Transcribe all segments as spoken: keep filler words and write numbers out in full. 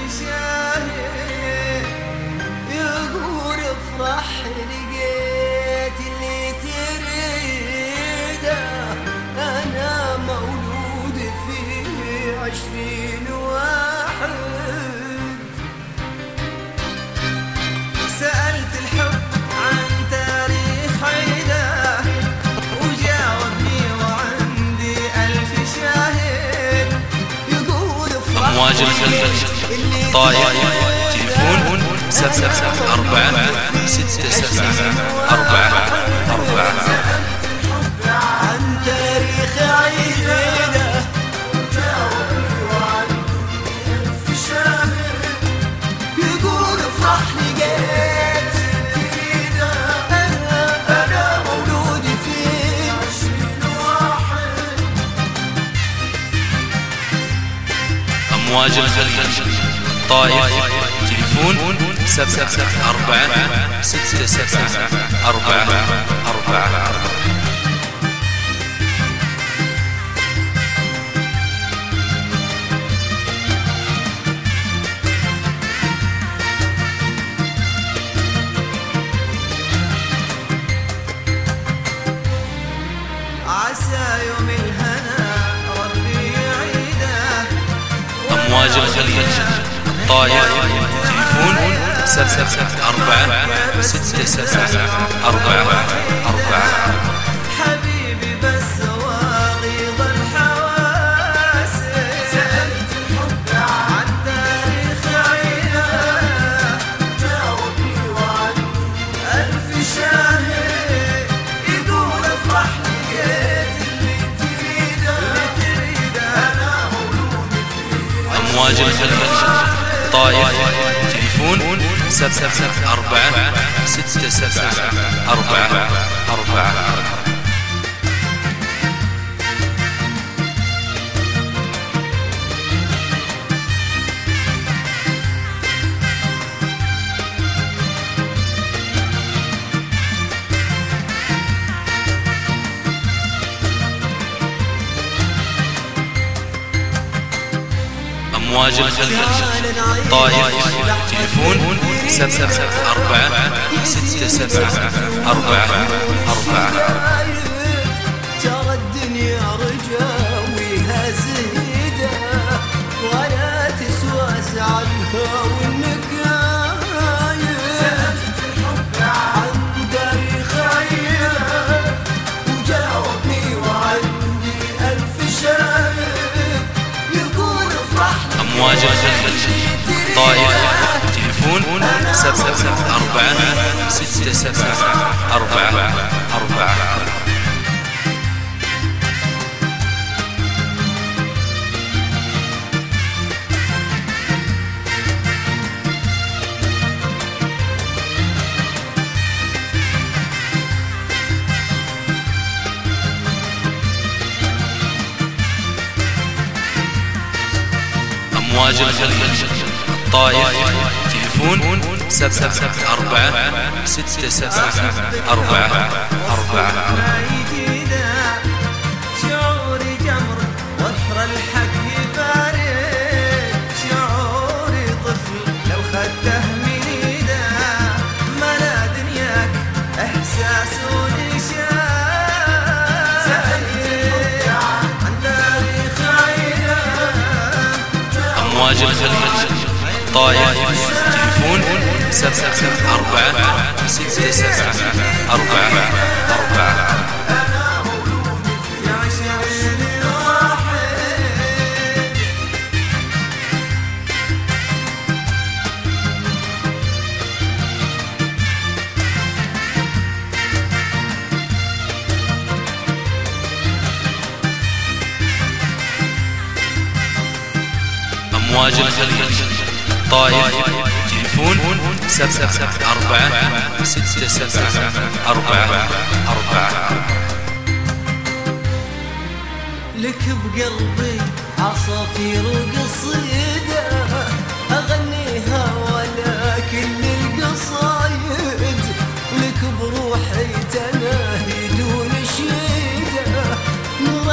شاهد يقول افرح لقيت اللي تريده، أنا مولود في عشرين واحد. سألت الحب عن تاريخ عيده وجاوبني وعندي ألف شاهد يقول افرح. أمواج الخليج طايف تليفون سبعة سبعة أربعة ستة سبعة أربعة أربعة. عن تاريخ عيده وجاوبني وعندي ألف شاهد يقول افرح لقيت تريده، أنا أنا مولود في عشرين واحد. أمواج الخليج طايف تليفون سبعة سبعة أربعة ستة سبعة أربعة أربعة. عسى يوم الهنا ربي يعيده. أمواج الخليج طايف تليفون سبعة سبعة أربعة ستة سبعة أربعة أربعة. حبيبي بس واغيض الحواسب. سألت الحب عن تاريخ عيده جاوبني وعندي ألف شاهد يقول افرح لقيت اللي تريده، اللي تريده أنا مولود في. أمواج الخليج طايف تليفون سبعة سبعة أربعة ستة سبعة أربعة أربعة. أمواج الخليج طايف تليفون سبعة سبعة أربعة ستة سبعة أربعة أربعة. ترى الدنيا رجاويها زيده ولا تسوى زعلها والنكاية. سألت الحب عن تاريخ عيده وجاوبني وعندي ألف شاهد يقول افرح. أمواج الخليج طايف تليفون سبعة سبعة أربعة ستة سبعة أربعة أربعة. أمواج الخليج طايف تليفون سبعة سبعة أربعة ستة سبعة أربعة أربعة. شعوري جمر وثر الحق بارد، شعوري طفل لو خدته من ايده، ملا دنياك احساس ونشاء. سألت عن تاريخ عيده. أمواج الخليج طايف تليفون سبعة سبعة أربعة ستة سبعة أربعة أربعة. أمواج الخليج طايف تليفون سبعة سبعة أربعة ستة سبعة أربعة أربعة. لك بقلبي عصافير وقصيدة أغنيها ولا كل القصايد، لك بروحي تناهي دون شيدة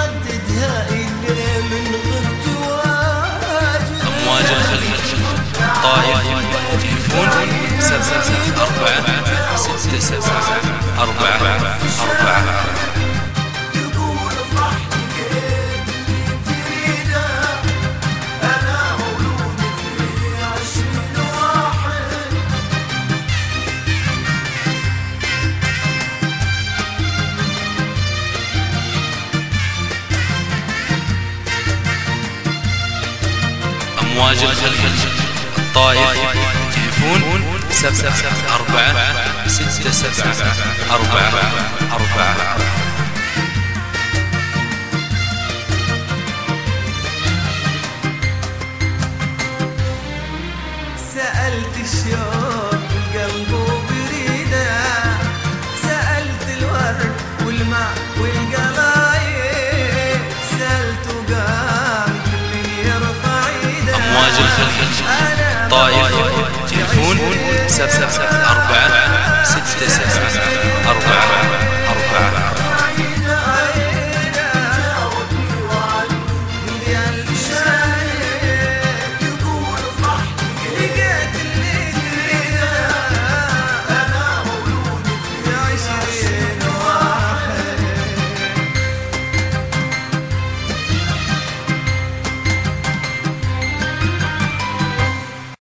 نرددها إلا من غبت واجد. أمواج الخليج تليفون سبعة أربعة ستة سبعة أربعة أربعة. أمواج الخليج الطائف تليفون سبعة أربعة ستة سبعة أربعة أربعة. سألت الشوق القلب بريده، سألت الورد والماء والقلايد، سألت وقام كل يرفع ايده. أمواج الخليج طائف تليفون سبعة أربعة ستة سبعة أربعة